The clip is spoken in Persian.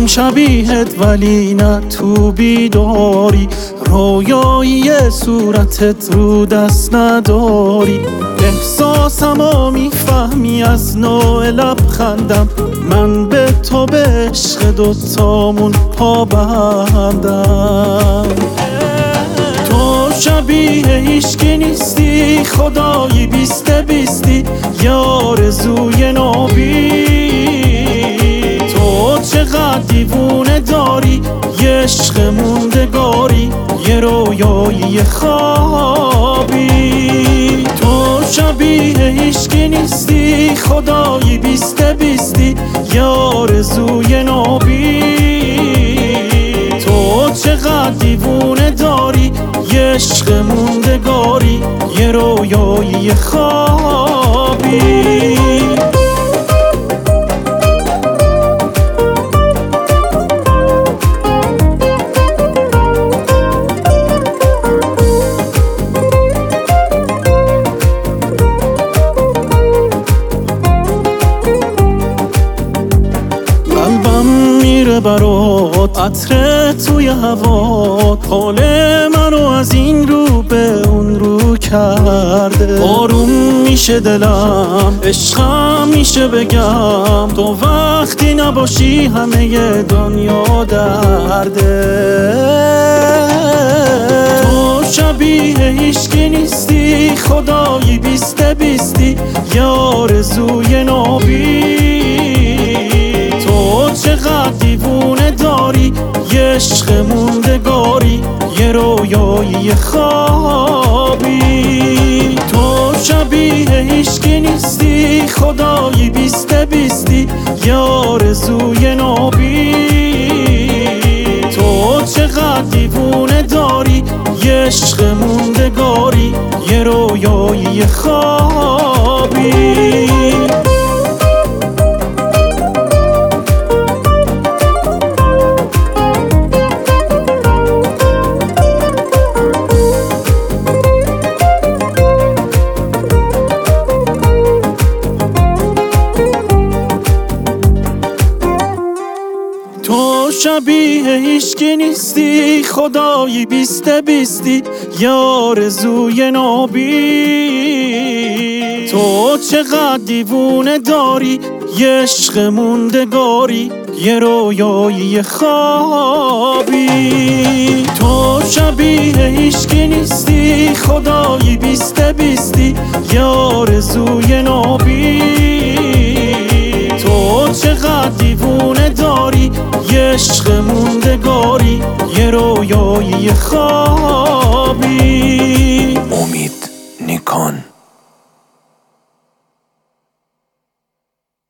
شبیهت ولی نه تو بیداری، رویایی صورتت رو دست نداری. احساسمو میفهمی از نوع لبخندم، من به تو به عشق دوتامون پابندم. تو شبیه هیچکی نیستی، خدایی بیسته بیستی، یه آرزوی نابی. تو چقدر دیوونه داری، یه عشق موندگاری، یه رویایی خوابی. تو شبیه هیچکی نیستی، خدایی بیسته بیستی، یه آرزوی نابی. تو چقدر دیوونه داری، یه عشق موندگاری، یه رویایی خوابی. برات عطر توی هوات، حال منو از این رو به اون رو کرده. آروم میشه دلم، عشقم میشه بگم، تو وقتی نباشی همه دنیا درده. تو شبیه هیچکی نیستی، خدایی بیسته بیستی، یه آرزوی نابی. تو چقدر دیوونه داری، یه عشق موندگاری، یه رویایی خوابی. تو شبیه هیچکی نیستی، خدایی بیسته بیستی، یه آرزوی نابی. تو چقدر دیوونه داری، یه عشق موندگاری، یه رویایی خوابی. تو شبیه هیچکی نیستی، خدایی بیسته بیستی، یه آرزوی نابی. تو چقدر دیوونه داری، یه عشق موندگاری، یه رویایی خوابی. تو شبیه هیچکی نیستی، خدایی بیسته بیستی، یه آرزوی نابی. تو چقدر دیوونه داری، یه عشق موندگاری، یه رویایی خوابی. امید نیکان.